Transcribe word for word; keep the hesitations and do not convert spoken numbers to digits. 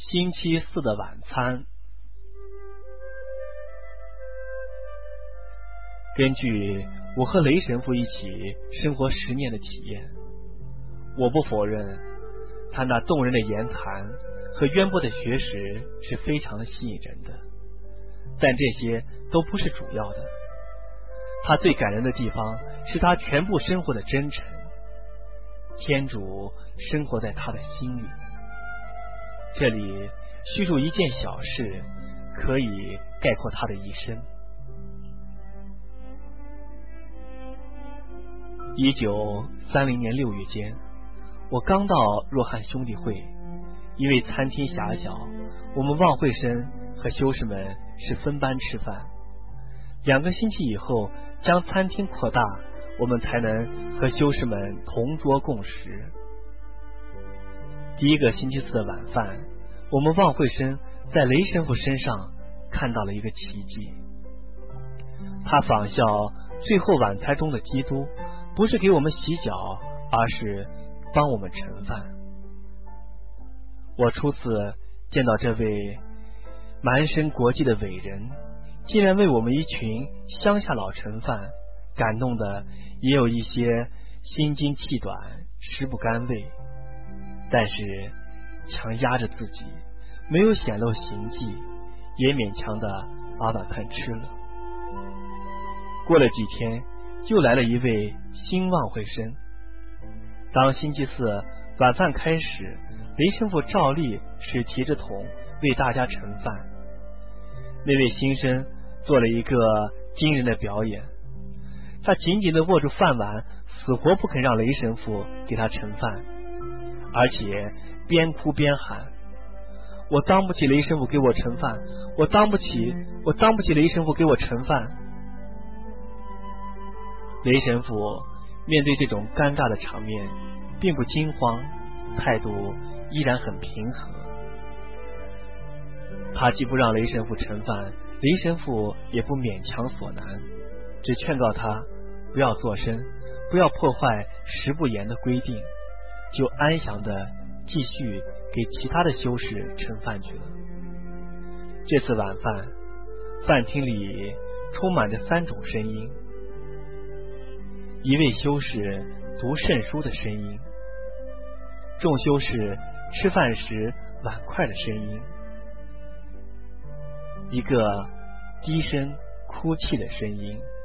星期四的晚餐。根据我和雷神父一起生活十年的体验，我不否认他那动人的言谈和渊博的学识是非常吸引人的，但这些都不是主要的。他最感人的地方是他全部生活的真诚，天主生活在他的心里。这里叙述一件小事，可以概括他的一生。一九三零年六月间，我刚到若翰兄弟会，因为餐厅狭小，我们望会生和修士们是分班吃饭。两个星期以后，将餐厅扩大，我们才能和修士们同桌共食。第一个星期四的晚饭，我们望会生在雷神父身上看到了一个奇迹。他仿效最后晚餐中的基督，不是给我们洗脚，而是帮我们盛饭。我初次见到这位蛮身国际的伟人，竟然为我们一群乡下佬盛饭，感动的也有一些心惊气短，食不甘味，但是强压着自己，没有显露行迹，也勉强的把晚饭吃了。过了几天，又来了一位新望会生。当星期四晚饭开始，雷神父照例是提着桶为大家盛饭。那位新生做了一个惊人的表演，他紧紧地握住饭碗，死活不肯让雷神父给他盛饭，而且边哭边喊：我当不起雷神父给我盛饭，我当不起，我当不起雷神父给我盛饭。雷神父面对这种尴尬的场面并不惊慌，态度依然很平和。他既不让雷神父盛饭，雷神父也不勉强所难，只劝告他不要作声，不要破坏食不言的规定，就安详的继续给其他的修士盛饭去了。这次晚饭，饭厅里充满着三种声音：一位修士读圣书的声音，众修士吃饭时碗筷的声音，一个低声哭泣的声音。